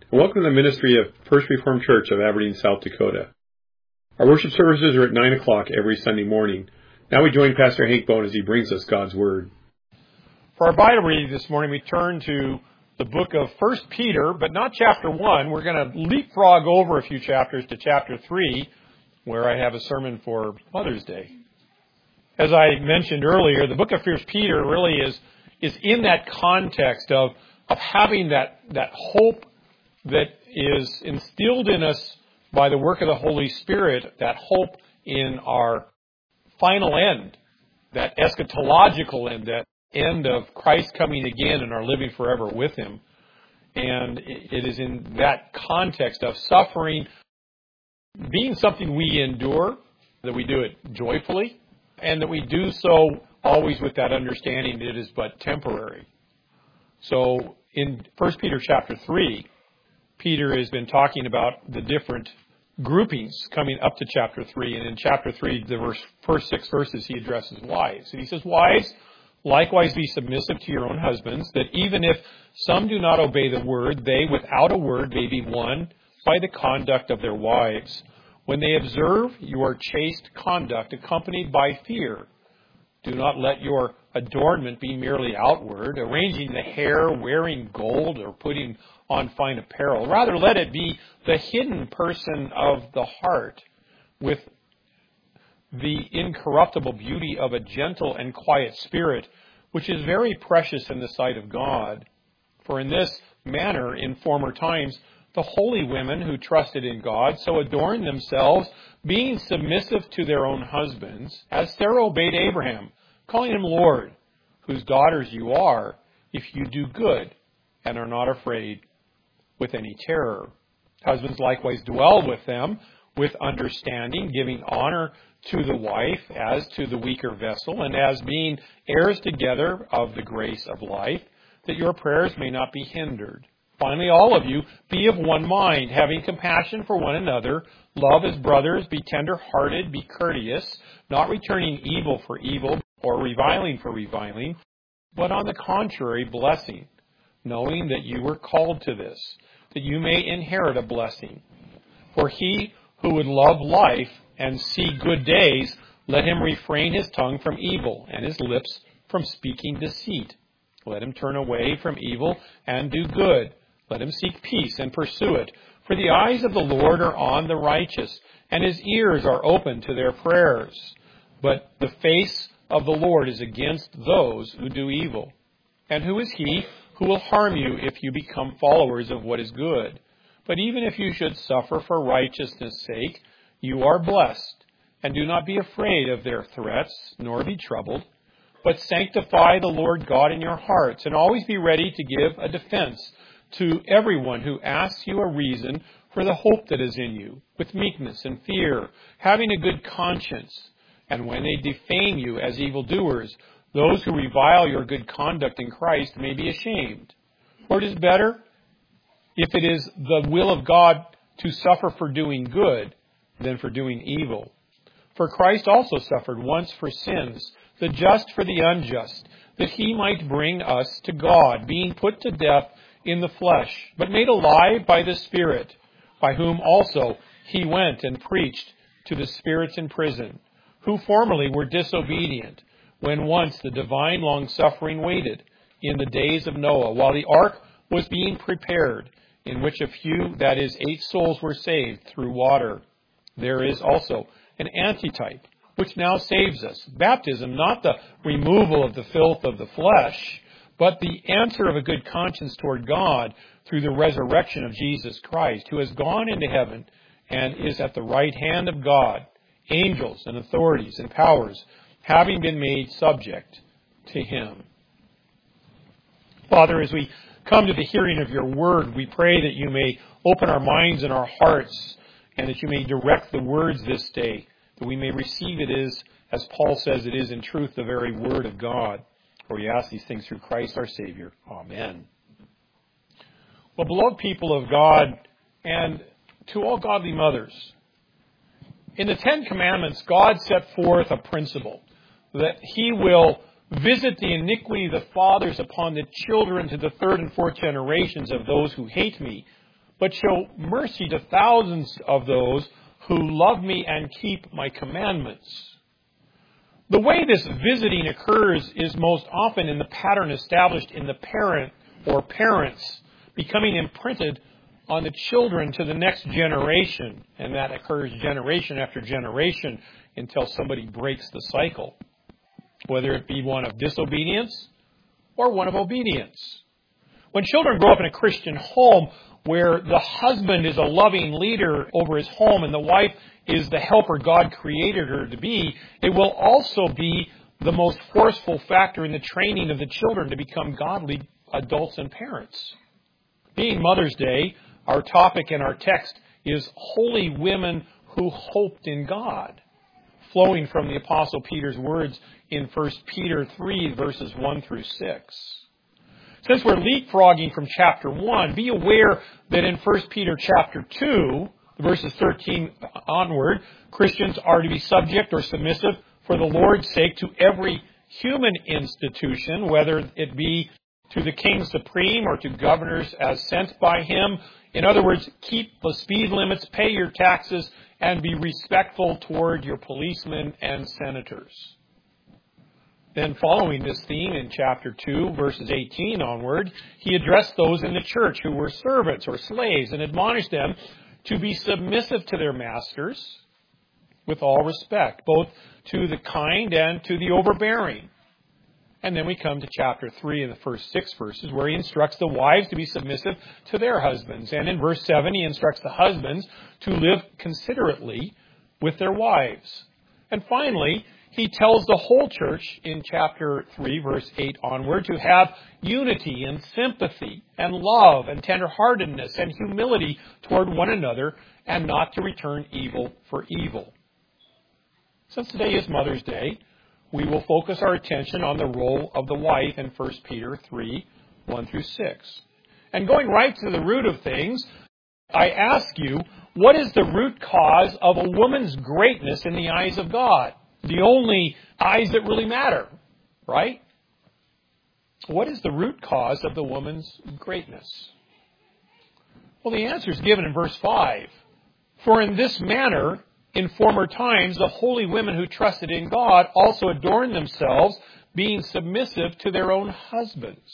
and welcome to the ministry of First Reformed Church of Aberdeen, South Dakota. Our worship services are at 9 o'clock every Sunday morning. Now we join Pastor Hank Bone as he brings us God's Word. For our Bible reading this morning, we turn to the book of 1 Peter, but not chapter 1. We're going to leapfrog over a few chapters to chapter 3, where I have a sermon for Mother's Day. As I mentioned earlier, the book of 1 Peter really is in that context of having that hope that is instilled in us by the work of the Holy Spirit, that hope in our final end, that eschatological end, that end of Christ coming again and our living forever with Him. And it is in that context of suffering being something we endure, that we do it joyfully, and that we do so always with that understanding that it is but temporary. So in 1 Peter chapter 3, Peter has been talking about the different groupings coming up to chapter 3. And in chapter 3, the first 6 verses, he addresses wives. And he says, "Wives, likewise be submissive to your own husbands, that even if some do not obey the word, they without a word may be won by the conduct of their wives, when they observe your chaste conduct accompanied by fear. Do not let your adornment be merely outward, arranging the hair, wearing gold, or putting on fine apparel. Rather, let it be the hidden person of the heart, with the incorruptible beauty of a gentle and quiet spirit, which is very precious in the sight of God. For in this manner, in former times, the holy women who trusted in God so adorned themselves, being submissive to their own husbands, as Sarah obeyed Abraham, calling him Lord, whose daughters you are, if you do good and are not afraid with any terror. Husbands likewise dwell with them with understanding, giving honor to the wife as to the weaker vessel, and as being heirs together of the grace of life, that your prayers may not be hindered. Finally, all of you, be of one mind, having compassion for one another, love as brothers, be tender-hearted, be courteous, not returning evil for evil, or reviling for reviling, but on the contrary, blessing, knowing that you were called to this, that you may inherit a blessing. For he who would love life and see good days, let him refrain his tongue from evil, and his lips from speaking deceit. Let him turn away from evil and do good. Let him seek peace and pursue it. For the eyes of the Lord are on the righteous, and his ears are open to their prayers. But the face of the Lord is against those who do evil. And who is he who will harm you if you become followers of what is good? But even if you should suffer for righteousness' sake, you are blessed. And do not be afraid of their threats, nor be troubled, but sanctify the Lord God in your hearts, and always be ready to give a defense to everyone who asks you a reason for the hope that is in you, with meekness and fear, having a good conscience. And when they defame you as evildoers, those who revile your good conduct in Christ may be ashamed. For it is better, if it is the will of God to suffer for doing good than for doing evil. For Christ also suffered once for sins, the just for the unjust, that he might bring us to God, being put to death in the flesh, but made alive by the Spirit, by whom also he went and preached to the spirits in prison, who formerly were disobedient, when once the divine long-suffering waited in the days of Noah, while the ark was being prepared, in which a few, that is, 8 souls, were saved through water. There is also an antitype, which now saves us. Baptism, not the removal of the filth of the flesh, but the answer of a good conscience toward God through the resurrection of Jesus Christ, who has gone into heaven and is at the right hand of God, angels and authorities and powers having been made subject to him. Father, as we come to the hearing of your word, we pray that you may open our minds and our hearts, and that you may direct the words this day, that we may receive it as Paul says, it is in truth the very word of God. For we ask these things through Christ our Savior. Amen. Well, beloved people of God, and to all godly mothers, in the 10 Commandments, God set forth a principle that he will visit the iniquity of the fathers upon the children to the 3rd and 4th generations of those who hate me, but show mercy to thousands of those who love me and keep my commandments. The way this visiting occurs is most often in the pattern established in the parent or parents becoming imprinted on the children to the next generation, and that occurs generation after generation until somebody breaks the cycle, whether it be one of disobedience or one of obedience. When children grow up in a Christian home where the husband is a loving leader over his home and the wife is the helper God created her to be, it will also be the most forceful factor in the training of the children to become godly adults and parents. Being Mother's Day, our topic in our text is holy women who hoped in God, flowing from the Apostle Peter's words in 1 Peter 3, verses 1 through 6. Since we're leapfrogging from chapter 1, be aware that in 1 Peter chapter 2, verses 13 onward, Christians are to be subject or submissive for the Lord's sake to every human institution, whether it be to the king supreme or to governors as sent by him. In other words, keep the speed limits, pay your taxes, and be respectful toward your policemen and senators. Then following this theme in chapter 2, verses 18 onward, he addressed those in the church who were servants or slaves and admonished them to be submissive to their masters with all respect, both to the kind and to the overbearing. And then we come to chapter 3 in the first 6 verses where he instructs the wives to be submissive to their husbands. And in verse 7 he instructs the husbands to live considerately with their wives. And finally, he tells the whole church in chapter 3, verse 8 onward, to have unity and sympathy and love and tenderheartedness and humility toward one another and not to return evil for evil. Since today is Mother's Day, we will focus our attention on the role of the wife in 1 Peter 3, 1 through 6. And going right to the root of things, I ask you, what is the root cause of a woman's greatness in the eyes of God? The only eyes that really matter, right? What is the root cause of the woman's greatness? Well, the answer is given in verse 5. For in this manner, in former times, the holy women who trusted in God also adorned themselves, being submissive to their own husbands.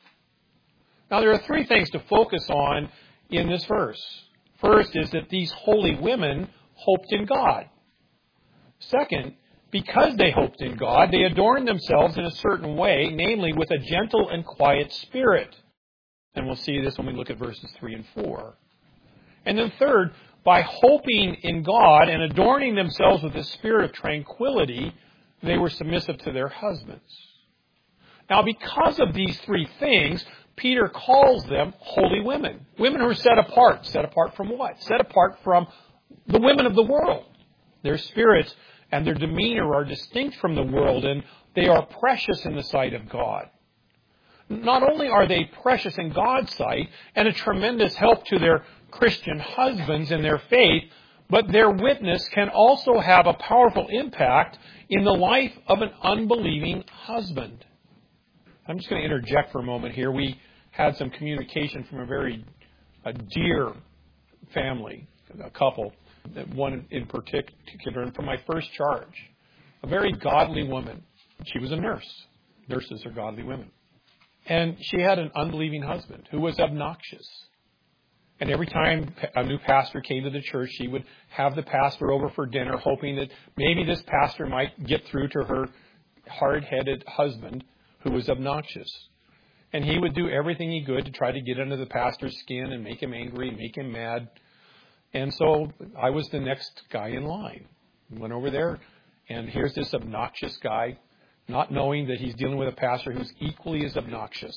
Now, there are 3 things to focus on in this verse. First is that these holy women hoped in God. Second, because they hoped in God, they adorned themselves in a certain way, namely with a gentle and quiet spirit. And we'll see this when we look at verses 3 and 4. And then third, by hoping in God and adorning themselves with a spirit of tranquility, they were submissive to their husbands. Now, because of these 3 things, Peter calls them holy women. Women who are set apart. Set apart from what? Set apart from the women of the world. Their spirits and their demeanor are distinct from the world, and they are precious in the sight of God. Not only are they precious in God's sight and a tremendous help to their Christian husbands in their faith, but their witness can also have a powerful impact in the life of an unbelieving husband. I'm just going to interject for a moment here. We had some communication from a dear family, a couple, one in particular, and from my first charge, a very godly woman. She was a nurse. Nurses are godly women. And she had an unbelieving husband who was obnoxious. And every time a new pastor came to the church, she would have the pastor over for dinner, hoping that maybe this pastor might get through to her hard-headed husband who was obnoxious. And he would do everything he could to try to get under the pastor's skin and make him angry, make him mad. And so I was the next guy in line. Went over there, and here's this obnoxious guy, not knowing that he's dealing with a pastor who's equally as obnoxious.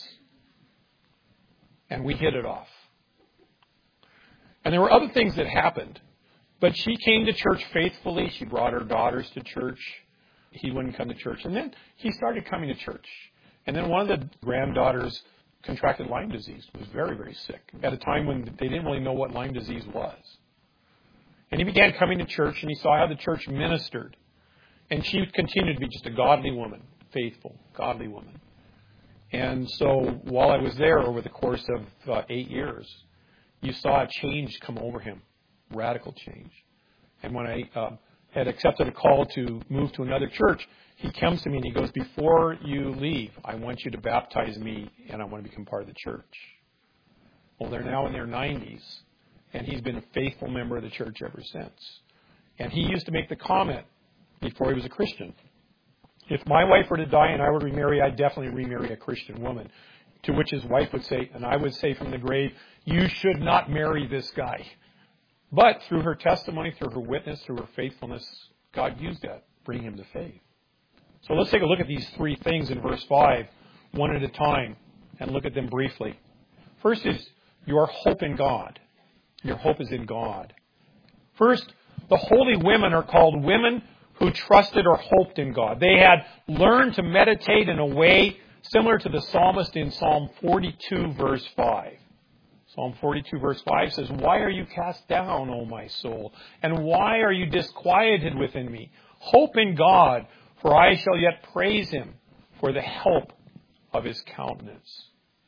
And we hit it off. And there were other things that happened. But she came to church faithfully. She brought her daughters to church. He wouldn't come to church. And then he started coming to church. And then one of the granddaughters contracted Lyme disease, was very, very sick, at a time when they didn't really know what Lyme disease was. And he began coming to church, and he saw how the church ministered. And she continued to be just a godly woman, faithful, godly woman. And so while I was there over the course of 8 years, you saw a change come over him, radical change. And when I had accepted a call to move to another church, he comes to me and he goes, before you leave, I want you to baptize me and I want to become part of the church. Well, they're now in their 90s, and he's been a faithful member of the church ever since. And he used to make the comment before he was a Christian, if my wife were to die and I were to remarry, I'd definitely remarry a Christian woman. To which his wife would say, and I would say from the grave, you should not marry this guy. But through her testimony, through her witness, through her faithfulness, God used that, bring him to faith. So let's take a look at these three things in verse 5, one at a time, and look at them briefly. First is your hope in God. Your hope is in God. First, the holy women are called women who trusted or hoped in God. They had learned to meditate in a way similar to the psalmist in Psalm 42, verse 5. Psalm 42, verse 5 says, why are you cast down, O my soul? And why are you disquieted within me? Hope in God, for I shall yet praise him for the help of his countenance.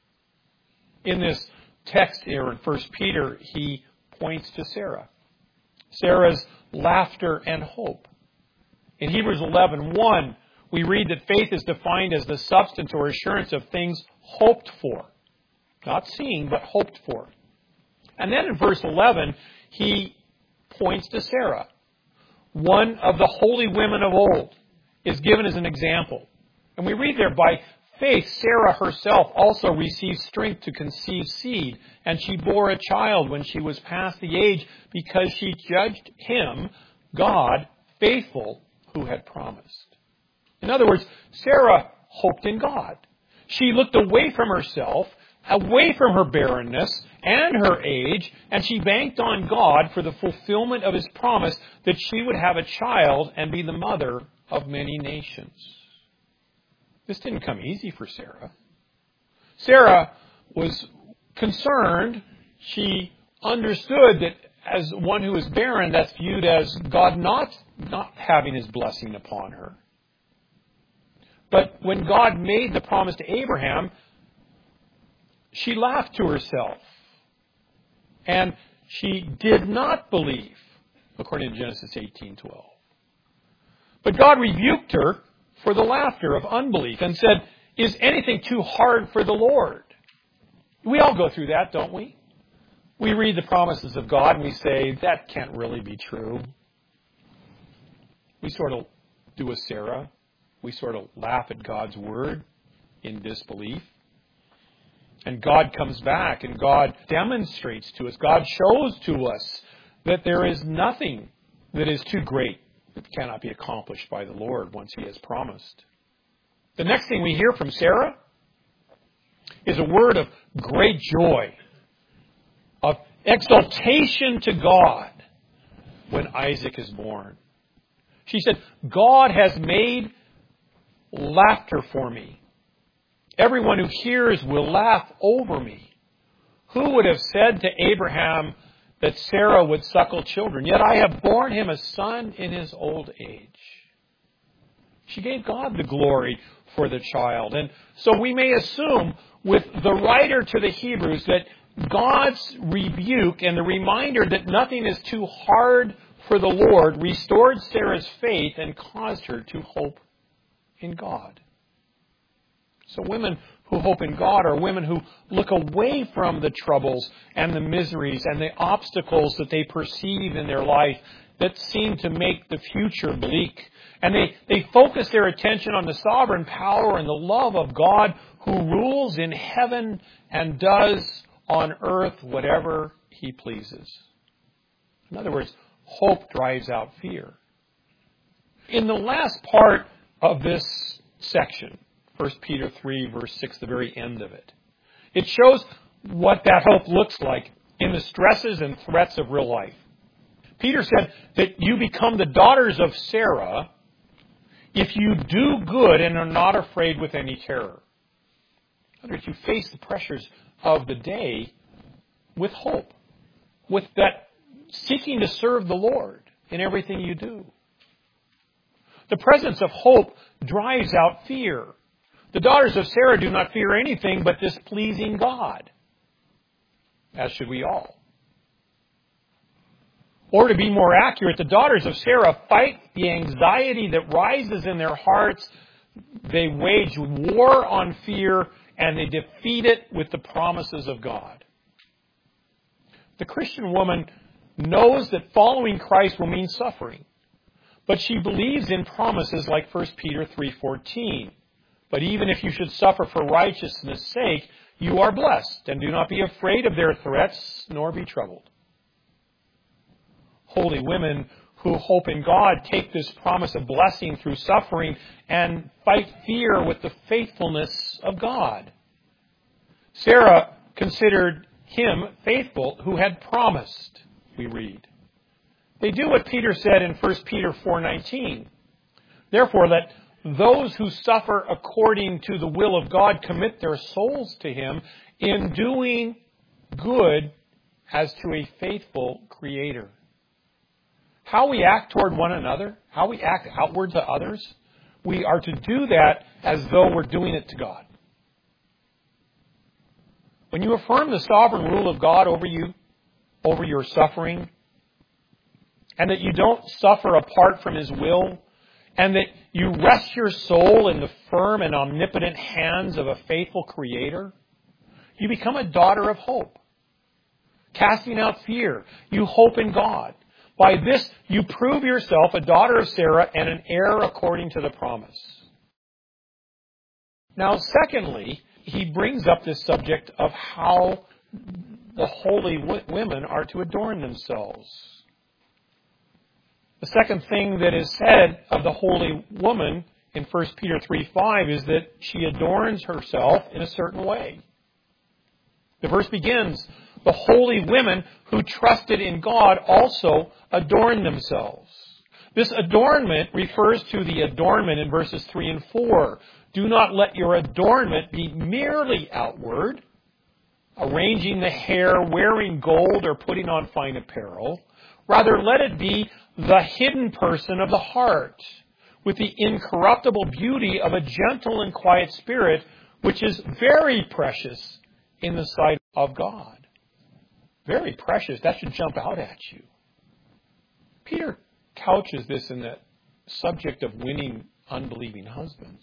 In this text here in 1 Peter, he points to Sarah. Sarah's laughter and hope. In Hebrews 11:1, we read that faith is defined as the substance or assurance of things hoped for. Not seen, but hoped for. And then in verse 11, he points to Sarah. One of the holy women of old is given as an example. And we read there, by faith, Sarah herself also received strength to conceive seed, and she bore a child when she was past the age, because she judged him, God, faithful, who had promised. In other words, Sarah hoped in God. She looked away from herself, away from her barrenness and her age, and she banked on God for the fulfillment of his promise that she would have a child and be the mother of many nations. This didn't come easy for Sarah. Sarah was concerned. She understood that as one who is barren, that's viewed as God not having his blessing upon her. But when God made the promise to Abraham, she laughed to herself. And she did not believe, according to Genesis 18:12. But God rebuked her for the laughter of unbelief and said, is anything too hard for the Lord? We all go through that, don't we? We read the promises of God and we say, that can't really be true. We sort of do a Sarah. We sort of laugh at God's word in disbelief. And God comes back and God demonstrates to us, God shows to us that there is nothing that is too great that cannot be accomplished by the Lord once he has promised. The next thing we hear from Sarah is a word of great joy, of exaltation to God when Isaac is born. She said, God has made laughter for me. Everyone who hears will laugh over me. Who would have said to Abraham that Sarah would suckle children? Yet I have borne him a son in his old age. She gave God the glory for the child. And so we may assume with the writer to the Hebrews that God's rebuke and the reminder that nothing is too hard for the Lord restored Sarah's faith and caused her to hope in God. So women who hope in God are women who look away from the troubles and the miseries and the obstacles that they perceive in their life that seem to make the future bleak. And they focus their attention on the sovereign power and the love of God who rules in heaven and does on earth whatever he pleases. In other words, hope drives out fear. In the last part of this section, 1 Peter 3, verse 6, the very end of it, it shows what that hope looks like in the stresses and threats of real life. Peter said that you become the daughters of Sarah if you do good and are not afraid with any terror. In other words, you face the pressures of the day with hope, with that seeking to serve the Lord in everything you do. The presence of hope drives out fear. The daughters of Sarah do not fear anything but displeasing God, as should we all. Or to be more accurate, the daughters of Sarah fight the anxiety that rises in their hearts. They wage war on fear, and they defeat it with the promises of God. The Christian woman knows that following Christ will mean suffering, but she believes in promises like 1 Peter 3:14. But even if you should suffer for righteousness' sake, you are blessed, and do not be afraid of their threats, nor be troubled. Holy women who hope in God take this promise of blessing through suffering and fight fear with the faithfulness of God. Sarah considered him faithful who had promised, we read. They do what Peter said in 1 Peter 4:19. Therefore, let those who suffer according to the will of God commit their souls to him in doing good as to a faithful Creator. How we act toward one another, how we act outward to others, we are to do that as though we're doing it to God. When you affirm the sovereign rule of God over you, over your suffering, and that you don't suffer apart from His will, and that you rest your soul in the firm and omnipotent hands of a faithful Creator, you become a daughter of hope. Casting out fear, you hope in God. By this, you prove yourself a daughter of Sarah and an heir according to the promise. Now, secondly, he brings up this subject of how the holy women are to adorn themselves. The second thing that is said of the holy woman in 1 Peter 3:5 is that she adorns herself in a certain way. The verse begins, the holy women who trusted in God also adorned themselves. This adornment refers to the adornment in verses 3 and 4. Do not let your adornment be merely outward, arranging the hair, wearing gold, or putting on fine apparel. Rather, let it be the hidden person of the heart, with the incorruptible beauty of a gentle and quiet spirit, which is very precious in the sight of God. Very precious. That should jump out at you. Peter couches this in the subject of winning unbelieving husbands.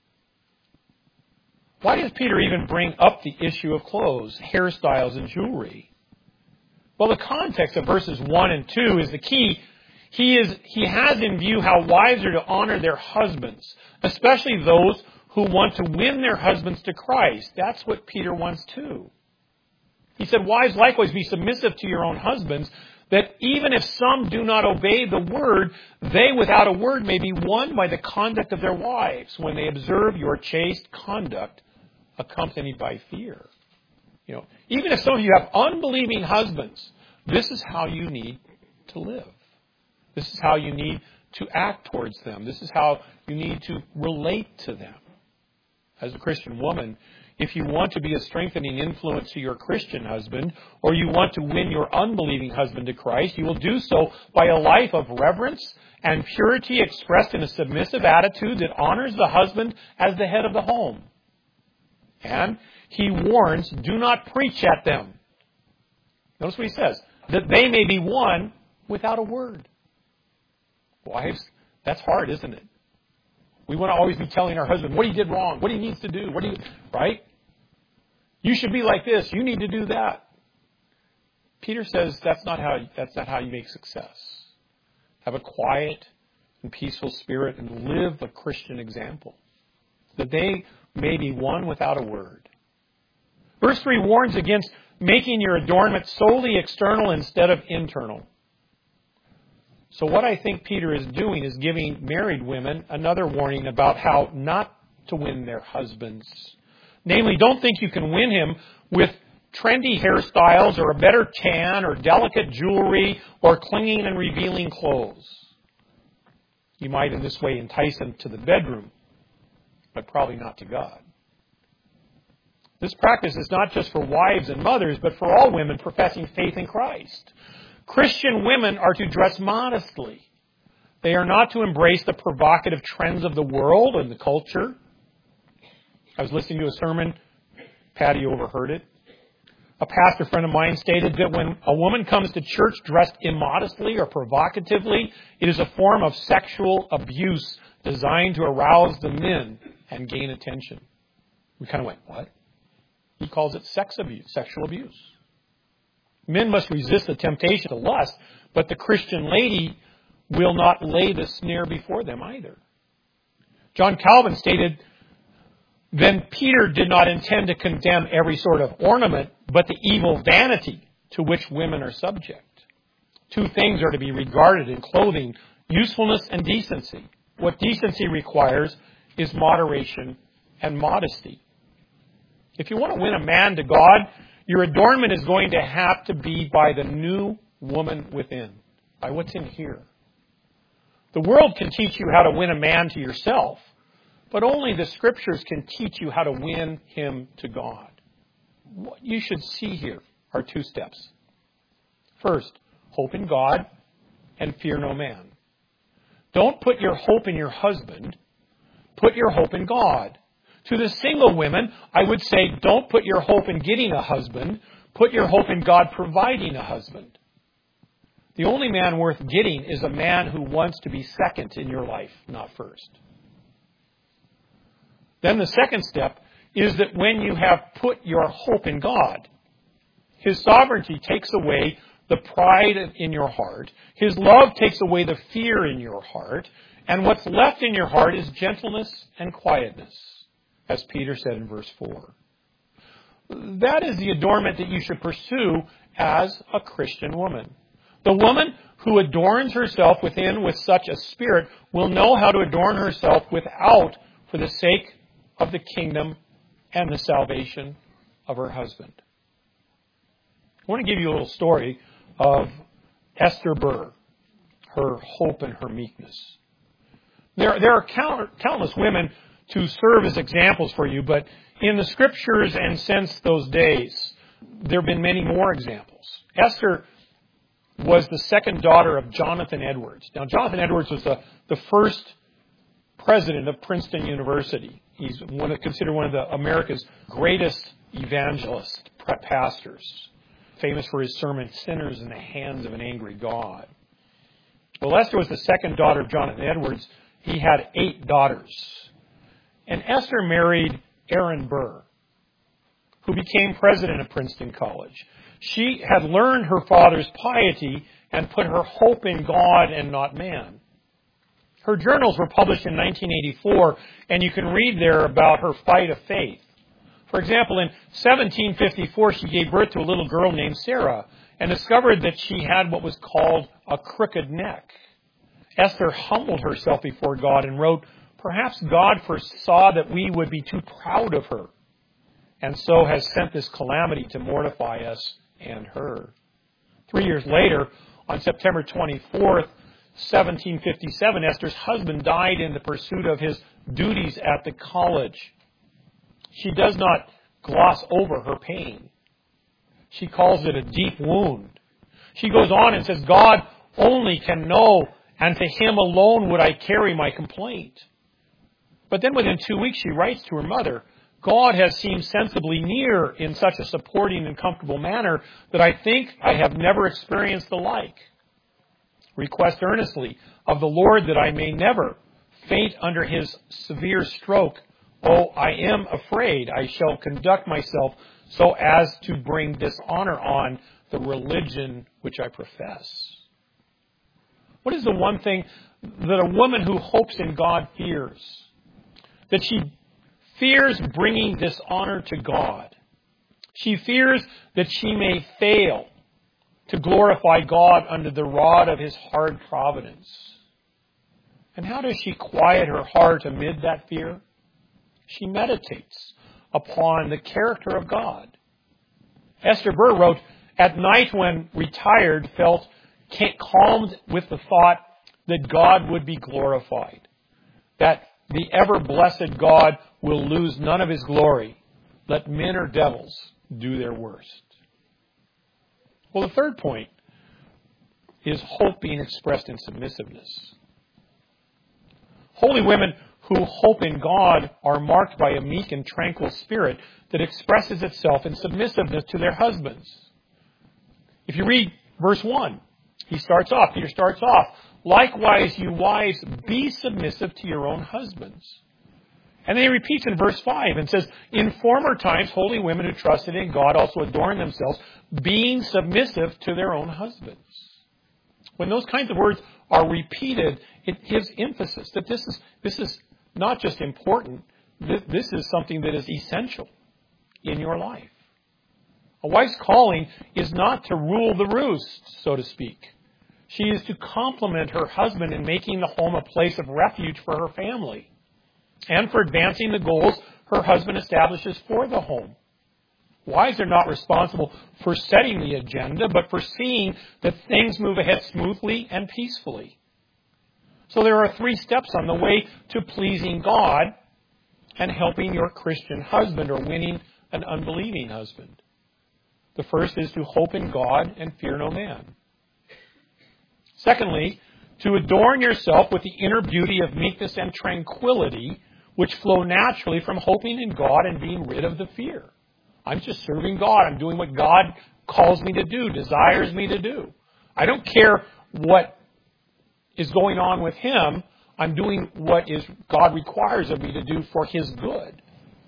Why does Peter even bring up the issue of clothes, hairstyles, and jewelry? Well, the context of verses 1 and 2 is the key. He has in view how wives are to honor their husbands, especially those who want to win their husbands to Christ. That's what Peter wants too. He said, wives, likewise, be submissive to your own husbands, that even if some do not obey the word, they without a word may be won by the conduct of their wives, when they observe your chaste conduct accompanied by fear. You know, even if some of you have unbelieving husbands, this is how you need to live. This is how you need to act towards them. This is how you need to relate to them. As a Christian woman, if you want to be a strengthening influence to your Christian husband, or you want to win your unbelieving husband to Christ, you will do so by a life of reverence and purity expressed in a submissive attitude that honors the husband as the head of the home. And he warns, do not preach at them. Notice what he says, that they may be won without a word. Wives, that's hard, isn't it? We want to always be telling our husband what he did wrong, what he needs to do, right? You should be like this. You need to do that. Peter says that's not how you make success. Have a quiet and peaceful spirit and live a Christian example, that they may be won without a word. Verse 3 warns against making your adornment solely external instead of internal. So what I think Peter is doing is giving married women another warning about how not to win their husbands. Namely, don't think you can win him with trendy hairstyles or a better tan or delicate jewelry or clinging and revealing clothes. You might in this way entice him to the bedroom, but probably not to God. This practice is not just for wives and mothers, but for all women professing faith in Christ. Christian women are to dress modestly. They are not to embrace the provocative trends of the world and the culture. I was listening to a sermon. Patty overheard it. A pastor friend of mine stated that when a woman comes to church dressed immodestly or provocatively, it is a form of sexual abuse designed to arouse the men and gain attention. We kind of went, what? He calls it sex abuse, sexual abuse. Men must resist the temptation to lust, but the Christian lady will not lay the snare before them either. John Calvin stated, then Peter did not intend to condemn every sort of ornament, but the evil vanity to which women are subject. Two things are to be regarded in clothing, usefulness and decency. What decency requires is moderation and modesty. If you want to win a man to God, your adornment is going to have to be by the new woman within, by what's in here. The world can teach you how to win a man to yourself, but only the Scriptures can teach you how to win him to God. What you should see here are two steps. First, hope in God and fear no man. Don't put your hope in your husband. Put your hope in God. To the single women, I would say don't put your hope in getting a husband. Put your hope in God providing a husband. The only man worth getting is a man who wants to be second in your life, not first. Then the second step is that when you have put your hope in God, His sovereignty takes away the pride in your heart. His love takes away the fear in your heart. And what's left in your heart is gentleness and quietness, as Peter said in verse 4. That is the adornment that you should pursue as a Christian woman. The woman who adorns herself within with such a spirit will know how to adorn herself without for the sake of the kingdom and the salvation of her husband. I want to give you a little story of Esther Burr, her hope and her meekness. There are countless women to serve as examples for you, but in the Scriptures and since those days, there have been many more examples. Esther was the second daughter of Jonathan Edwards. Now, Jonathan Edwards was the first president of Princeton University. He's considered one of America's greatest evangelist pastors, famous for his sermon, Sinners in the Hands of an Angry God. Well, Esther was the second daughter of Jonathan Edwards. He had 8 daughters. And Esther married Aaron Burr, who became president of Princeton College. She had learned her father's piety and put her hope in God and not man. Her journals were published in 1984, and you can read there about her fight of faith. For example, in 1754, she gave birth to a little girl named Sarah and discovered that she had what was called a crooked neck. Esther humbled herself before God and wrote, "Perhaps God foresaw that we would be too proud of her, and so has sent this calamity to mortify us and her." 3 years later, on September 24th, 1757, Esther's husband died in the pursuit of his duties at the college. She does not gloss over her pain. She calls it a deep wound. She goes on and says, "God only can know, and to Him alone would I carry my complaint." But then within 2 weeks, she writes to her mother, "God has seemed sensibly near in such a supporting and comfortable manner that I think I have never experienced the like. Request earnestly of the Lord that I may never faint under His severe stroke. Oh, I am afraid I shall conduct myself so as to bring dishonor on the religion which I profess." What is the one thing that a woman who hopes in God fears? That she fears bringing dishonor to God. She fears that she may fail to glorify God under the rod of His hard providence. And how does she quiet her heart amid that fear? She meditates upon the character of God. Esther Burr wrote, "At night when retired, felt calmed with the thought that God would be glorified, that the ever-blessed God will lose none of His glory. Let men or devils do their worst." Well, the third point is hope being expressed in submissiveness. Holy women who hope in God are marked by a meek and tranquil spirit that expresses itself in submissiveness to their husbands. If you read verse 1, Peter starts off, likewise, you wives, be submissive to your own husbands. And then he repeats in verse 5 and says, in former times, holy women who trusted in God also adorned themselves, being submissive to their own husbands. When those kinds of words are repeated, it gives emphasis that this is not just important, this is something that is essential in your life. A wife's calling is not to rule the roost, so to speak. She is to complement her husband in making the home a place of refuge for her family and for advancing the goals her husband establishes for the home. Wives are not responsible for setting the agenda, but for seeing that things move ahead smoothly and peacefully. So there are 3 steps on the way to pleasing God and helping your Christian husband or winning an unbelieving husband. The first is to hope in God and fear no man. Secondly, to adorn yourself with the inner beauty of meekness and tranquility, which flow naturally from hoping in God and being rid of the fear. I'm just serving God. I'm doing what God calls me to do, desires me to do. I don't care what is going on with Him. I'm doing what God requires of me to do for His good.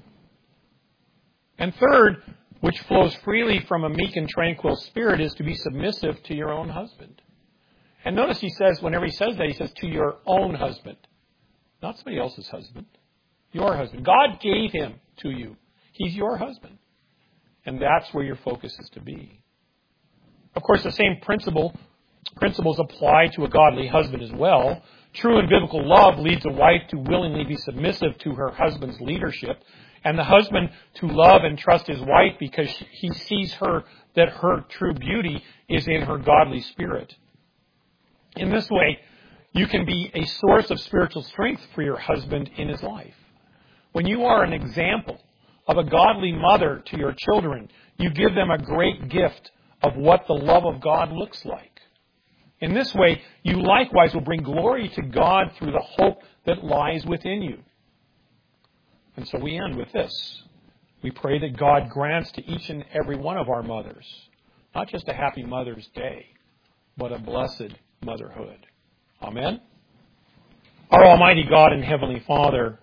And third, which flows freely from a meek and tranquil spirit, is to be submissive to your own husband. And notice he says, whenever he says that, he says to your own husband. Not somebody else's husband. Your husband. God gave him to you. He's your husband. And that's where your focus is to be. Of course, the same principles apply to a godly husband as well. True and biblical love leads a wife to willingly be submissive to her husband's leadership, and the husband to love and trust his wife because he sees that her true beauty is in her godly spirit. In this way, you can be a source of spiritual strength for your husband in his life. When you are an example of a godly mother to your children, you give them a great gift of what the love of God looks like. In this way, you likewise will bring glory to God through the hope that lies within you. And so we end with this. We pray that God grants to each and every one of our mothers, not just a happy Mother's Day, but a blessed motherhood. Amen? Our Almighty God and Heavenly Father,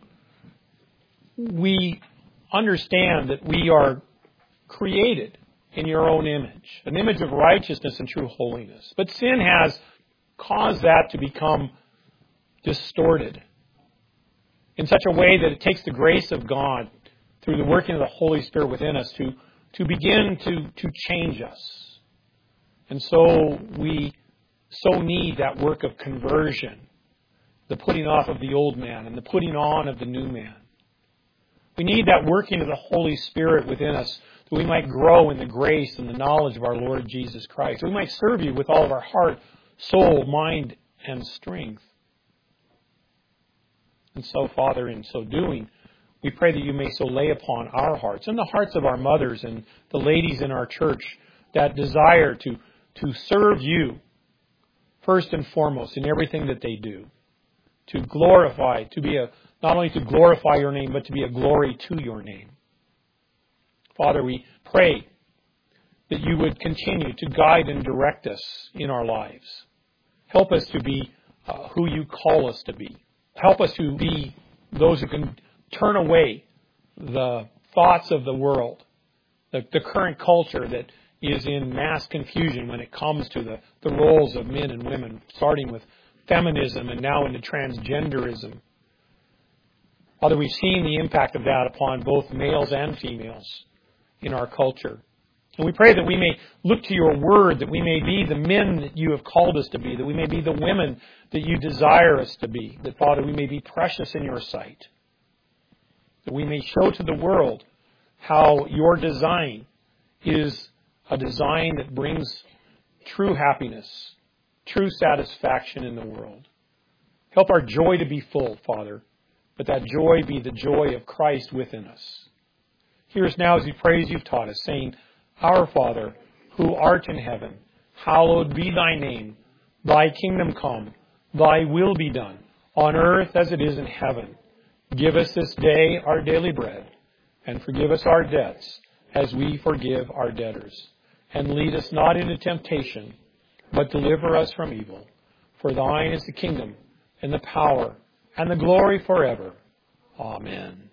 we understand that we are created in your own image, an image of righteousness and true holiness. But sin has caused that to become distorted in such a way that it takes the grace of God through the working of the Holy Spirit within us to begin to change us. And so we so need that work of conversion, the putting off of the old man and the putting on of the new man. We need that working of the Holy Spirit within us that we might grow in the grace and the knowledge of our Lord Jesus Christ. That we might serve you with all of our heart, soul, mind, and strength. And so, Father, in so doing, we pray that you may so lay upon our hearts and the hearts of our mothers and the ladies in our church that desire to serve you first and foremost in everything that they do. To glorify, not only to glorify your name, but to be a glory to your name. Father, we pray that you would continue to guide and direct us in our lives. Help us to be who you call us to be. Help us to be those who can turn away the thoughts of the world, the current culture that is in mass confusion when it comes to the roles of men and women, starting with feminism and now into transgenderism. Father, we've seen the impact of that upon both males and females in our culture. And we pray that we may look to your word, that we may be the men that you have called us to be, that we may be the women that you desire us to be, that, Father, we may be precious in your sight, that we may show to the world how your design is a design that brings true happiness, true satisfaction in the world. Help our joy to be full, Father, but that joy be the joy of Christ within us. Hear us now as we pray as you've taught us, saying, Our Father, who art in heaven, hallowed be thy name. Thy kingdom come, thy will be done, on earth as it is in heaven. Give us this day our daily bread, and forgive us our debts as we forgive our debtors. And lead us not into temptation, but deliver us from evil. For thine is the kingdom, and the power, and the glory forever. Amen.